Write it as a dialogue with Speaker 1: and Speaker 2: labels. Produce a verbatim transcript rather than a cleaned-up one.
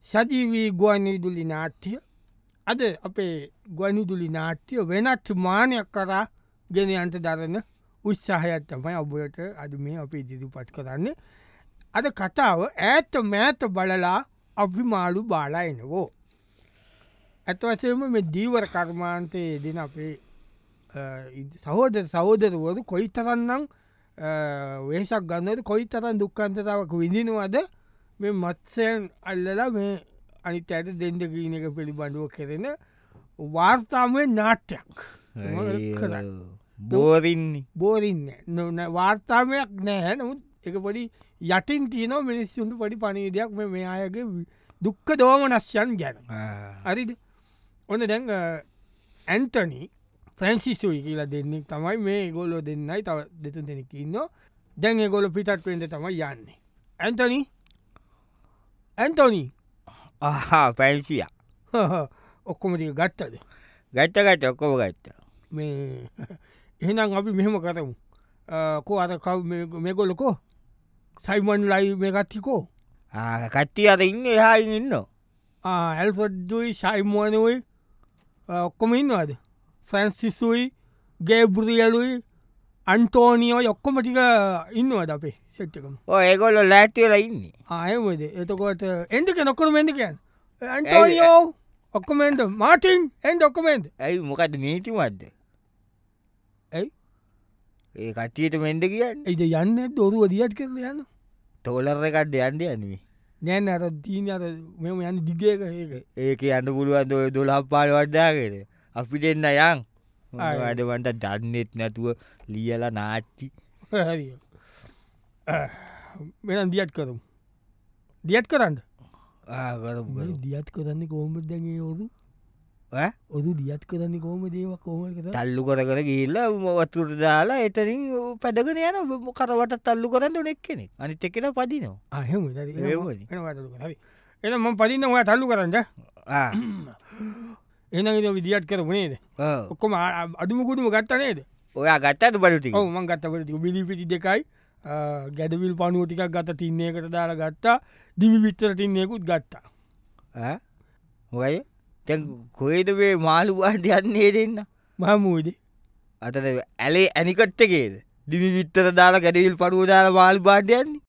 Speaker 1: සජීවී ගුවන්විදුලි නාට්‍ය අද අපේ ගුවන්විදුලි නාට්‍ය වෙනත් මානයක් කරා ගෙනයන්ට දරන උත්සාහයක් තමයි ඔබට අද මේ අප ඉදිරිපත් කරන්නේ. අද කතාව ඇත්ත මෑත බලලා අභිමාලු බාලායනවෝ. ඇත්වසම මේ දීවර කර්මාන්තයේ දෙන අපේ සහෝදර සහෝදරවරු කොයි තරන්නම් වේශක් ගන්නද කොයි තරන් දුක්කන්තතාවක් විඳිනවද මේ මත්සයන් අල්ලලා මේ අනිත ඇයට දෙන්ඩ ගීන එක පිළිබඳුව කෙරෙන වාර්තාමය නාට්‍යයක්
Speaker 2: බෝරින්නේ
Speaker 1: බෝරින්න නොන වාර්තාමයක් නෑ නමුත් එක පොඩි යටින් තියනෝ මිනිස්සුන්ට පොඩි පණීදයක් මේ මේ අයගේ දුක්ක දෝමනස්යන් ගැන හරිද ඔන්න දැන් ඇන්ටනි ෆ්‍රැන්සිසුයි කියලා දෙන්නෙක් තමයි මේ ගොලෝ දෙන්නයි තව දෙතු දෙනෙක් ඉන්න දැන් ගොල පිටත් වෙන්ට තමයි යන්නේ ඇන්ටනි ඇන්ටොනි
Speaker 2: පැල්සිය
Speaker 1: ඔක්කොමටික ගත්තද
Speaker 2: ගත්ත ගට ඔක්කොම ගත්ත
Speaker 1: මේ එහෙනම් අපි මෙහෙම කරමු කෝ අර කව මෙගොලකෝ සයිමන් ලයි මේ ගත්තිකෝ
Speaker 2: කට්ටිය අද ඉන්න එහායි ඉන්න
Speaker 1: ඇල්ෆොඩ්දුයි සයිමෝනවයි ඔක්කොම ඉන්නවාද ෆැන්සිසුයි ගේබ්‍රියලුයි අන්තෝනියෝ ඔක්කොමටික ඉන්නවද අපේ සෙට්කම
Speaker 2: ඒගොල්ල ලෑට්ටියල ඉන්න
Speaker 1: ආයමද එතකොට එන්ඩක නොකරු මෙන්ඩකයන් ඇන්තෝනියෝ ඔක්කොමෙන්ට මාටින් එන්ඩ ඔක්කොමෙන්ට
Speaker 2: ඇයි මොකද නීතිමත්ද
Speaker 1: ඇයි
Speaker 2: ඒ කට්ටියට මෙන්ඩ කියන්න
Speaker 1: එයිද යන්න දොරුව දිියත් කරල යන්න
Speaker 2: තෝලර එකක්ද යන්ඩ යන්නේ
Speaker 1: නෑන අර දීන අර මෙම යන්න දිගේක ඒක
Speaker 2: ඒක යන්න පුළුවන් ඔය දොලහක් පාල වඩ්ඩාගෙන අපි දෙන්න යන් අදවන්ට දන්නෙත් නැතුව ලියල නාට්ටි
Speaker 1: හරි මෙනම් දියත් කරම් දියත් කරන්න දියත් කරන්න කෝම දැගේ ඔොදු ඔදු දියත් කරන්න කෝම දේව කෝම
Speaker 2: තල්ලු කර කර ගිල්ල වතුර දාලා එතරින් පැදගෙන යන කරවට තල්ලු කරන්න නෙක් කෙනෙ අනිත් එකෙන පදිනවා
Speaker 1: අහම එ ම පදින්න ඔය තල්ලු කරන්න එනග විදිියත් කරනේද ඔක්කොම අඩුමකුටම ගත්ත නේද
Speaker 2: ඔයා ගත්තද බලති
Speaker 1: මං ගත්තපට බිලිපිටි දෙකයි ගැඩවිල් පනුවටිකක් ගත තින්නේකට දාලා ගත්තා දිවි විත්තර තින්නේකුත් ගත්තා
Speaker 2: ඔය තැන් කොේද වේ මාළු වාට යන්නේ දෙන්න
Speaker 1: මහමූද
Speaker 2: අතද ඇලේ ඇනිකට්ටකේද දිවි විත්තර දාලා ගැඩවිල් පනුව දාලා මාළු බාඩයන්නේ